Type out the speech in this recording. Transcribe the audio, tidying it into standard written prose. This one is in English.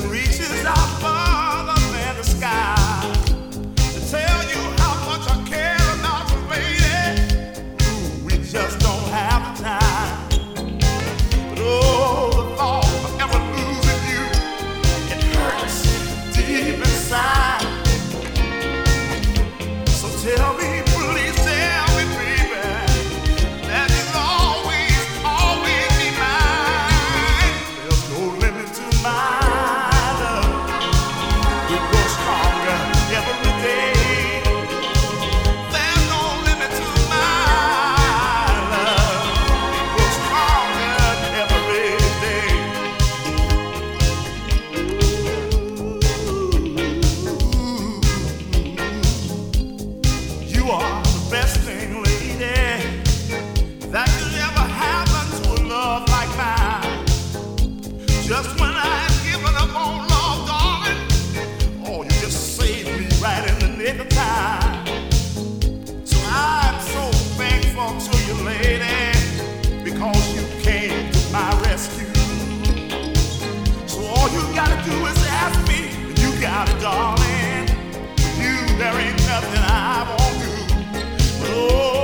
reaches out farther than the sky to tell you how much I care about you, lady. Ooh, we just don't have the time. But oh, the thought of ever losing you, it hurts deep inside. So tell me, please tell me, baby, that you'll always, always be mine. There's no limit to my love. We grow stronger every day. There's no limit to my love. We grow stronger every day. You are the best thing, lady, that could ever happen to a love like mine. Just when I've given up on love, darling, oh, you just saved me right in the nick of time. So I'm so thankful to you, lady, because you came to my rescue. So all you gotta do is ask me, and you got it, darling. With you, there ain't nothing I won't do. Oh,